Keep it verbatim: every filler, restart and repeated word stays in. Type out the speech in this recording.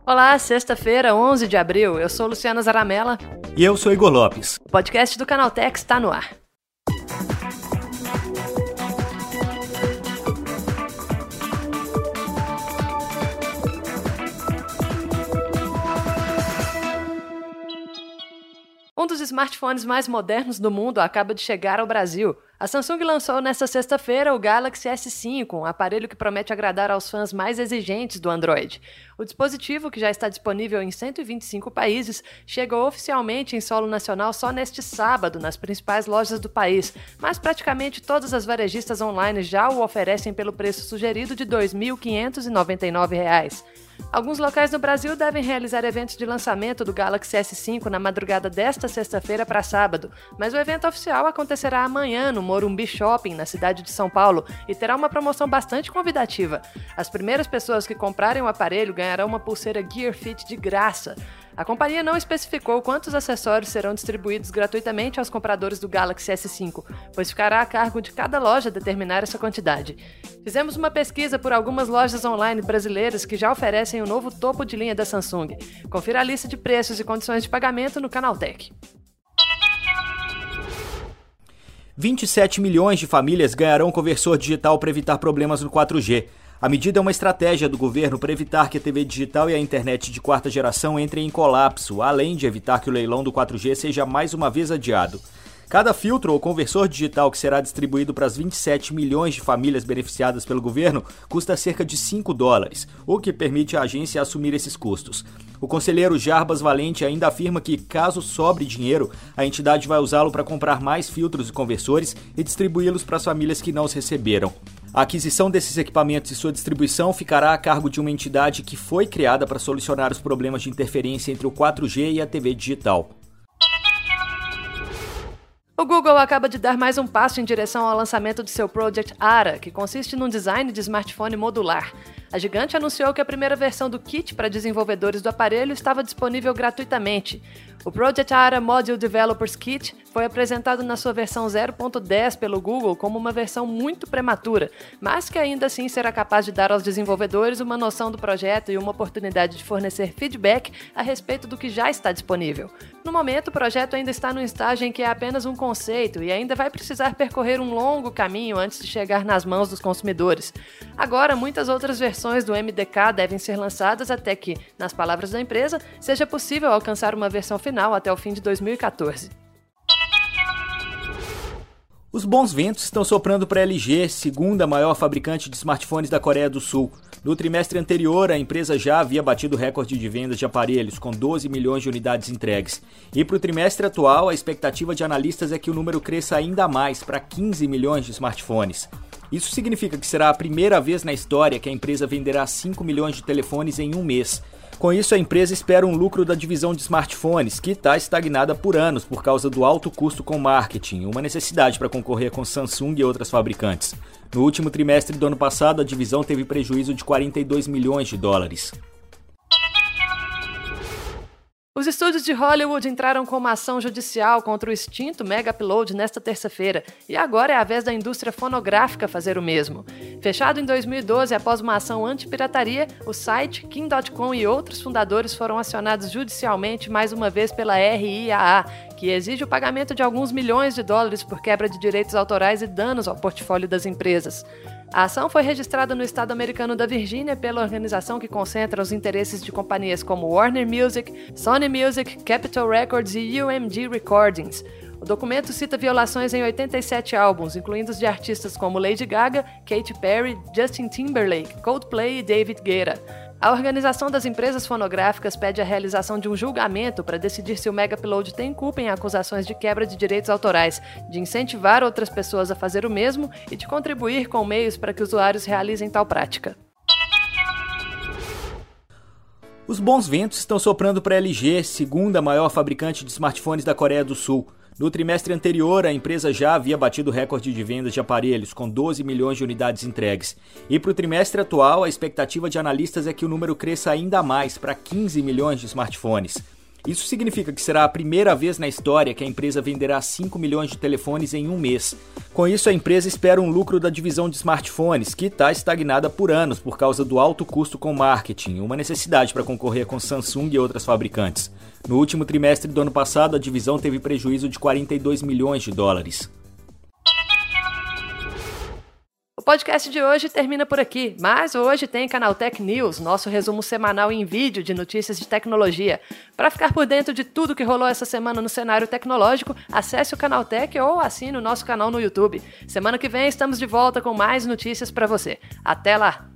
Olá, sexta-feira, onze de abril. Eu sou Luciana Zaramella. E eu sou Igor Lopes. O podcast do Canaltech está no ar. Um dos smartphones mais modernos do mundo acaba de chegar ao Brasil. A Samsung lançou nesta sexta-feira o Galaxy S cinco, um aparelho que promete agradar aos fãs mais exigentes do Android. O dispositivo, que já está disponível em cento e vinte e cinco países, chegou oficialmente em solo nacional só neste sábado, nas principais lojas do país, mas praticamente todas as varejistas online já o oferecem pelo preço sugerido de dois mil quinhentos e noventa e nove reais. Alguns locais no Brasil devem realizar eventos de lançamento do Galaxy S cinco na madrugada desta sexta-feira para sábado, mas o evento oficial acontecerá amanhã no Morumbi Shopping, na cidade de São Paulo, e terá uma promoção bastante convidativa. As primeiras pessoas que comprarem o aparelho ganharão uma pulseira Gear Fit de graça. A companhia não especificou quantos acessórios serão distribuídos gratuitamente aos compradores do Galaxy S cinco, pois ficará a cargo de cada loja determinar essa quantidade. Fizemos uma pesquisa por algumas lojas online brasileiras que já oferecem o novo topo de linha da Samsung. Confira a lista de preços e condições de pagamento no Canaltech. vinte e sete milhões de famílias ganharão conversor digital para evitar problemas no quatro G. A medida é uma estratégia do governo para evitar que a T V digital e a internet de quarta geração entrem em colapso, além de evitar que o leilão do quatro G seja mais uma vez adiado. Cada filtro ou conversor digital que será distribuído para as vinte e sete milhões de famílias beneficiadas pelo governo custa cerca de cinco dólares, o que permite à agência assumir esses custos. O conselheiro Jarbas Valente ainda afirma que, caso sobre dinheiro, a entidade vai usá-lo para comprar mais filtros e conversores e distribuí-los para as famílias que não os receberam. A aquisição desses equipamentos e sua distribuição ficará a cargo de uma entidade que foi criada para solucionar os problemas de interferência entre o quatro G e a T V digital. O Google acaba de dar mais um passo em direção ao lançamento de seu Project Ara, que consiste num design de smartphone modular. A gigante anunciou que a primeira versão do kit para desenvolvedores do aparelho estava disponível gratuitamente. O Project Ara Module Developers Kit foi apresentado na sua versão zero ponto dez pelo Google como uma versão muito prematura, mas que ainda assim será capaz de dar aos desenvolvedores uma noção do projeto e uma oportunidade de fornecer feedback a respeito do que já está disponível. No momento, o projeto ainda está no estágio em que é apenas um conceito e ainda vai precisar percorrer um longo caminho antes de chegar nas mãos dos consumidores. Agora, muitas outras versões do M D K devem ser lançadas até que, nas palavras da empresa, seja possível alcançar uma versão final até o fim de dois mil e quatorze. Os bons ventos estão soprando para a L G, segunda maior fabricante de smartphones da Coreia do Sul. No trimestre anterior, a empresa já havia batido o recorde de vendas de aparelhos, com doze milhões de unidades entregues. E para o trimestre atual, a expectativa de analistas é que o número cresça ainda mais, para quinze milhões de smartphones. Isso significa que será a primeira vez na história que a empresa venderá cinco milhões de telefones em um mês. Com isso, a empresa espera um lucro da divisão de smartphones, que está estagnada por anos por causa do alto custo com marketing, uma necessidade para concorrer com Samsung e outras fabricantes. No último trimestre do ano passado, a divisão teve prejuízo de quarenta e dois milhões de dólares. Os estúdios de Hollywood entraram com uma ação judicial contra o extinto Mega Upload nesta terça-feira, e agora é a vez da indústria fonográfica fazer o mesmo. Fechado em dois mil e doze após uma ação anti-pirataria, o site, Kim ponto com e outros fundadores foram acionados judicialmente mais uma vez pela R I A A, que exige o pagamento de alguns milhões de dólares por quebra de direitos autorais e danos ao portfólio das empresas. A ação foi registrada no estado americano da Virgínia pela organização que concentra os interesses de companhias como Warner Music, Sony Music, Capitol Records e U M G Recordings. O documento cita violações em oitenta e sete álbuns, incluindo os de artistas como Lady Gaga, Katy Perry, Justin Timberlake, Coldplay e David Guetta. A organização das empresas fonográficas pede a realização de um julgamento para decidir se o Mega Upload tem culpa em acusações de quebra de direitos autorais, de incentivar outras pessoas a fazer o mesmo e de contribuir com meios para que usuários realizem tal prática. Os bons ventos estão soprando para a L G, segunda maior fabricante de smartphones da Coreia do Sul. No trimestre anterior, a empresa já havia batido o recorde de vendas de aparelhos, com doze milhões de unidades entregues. E para o trimestre atual, a expectativa de analistas é que o número cresça ainda mais, para quinze milhões de smartphones. Isso significa que será a primeira vez na história que a empresa venderá cinco milhões de telefones em um mês. Com isso, a empresa espera um lucro da divisão de smartphones, que está estagnada por anos por causa do alto custo com marketing, uma necessidade para concorrer com Samsung e outras fabricantes. No último trimestre do ano passado, a divisão teve prejuízo de quarenta e dois milhões de dólares. O podcast de hoje termina por aqui, mas hoje tem Canaltech News, nosso resumo semanal em vídeo de notícias de tecnologia. Para ficar por dentro de tudo que rolou essa semana no cenário tecnológico, acesse o Canaltech ou assine o nosso canal no YouTube. Semana que vem estamos de volta com mais notícias para você. Até lá!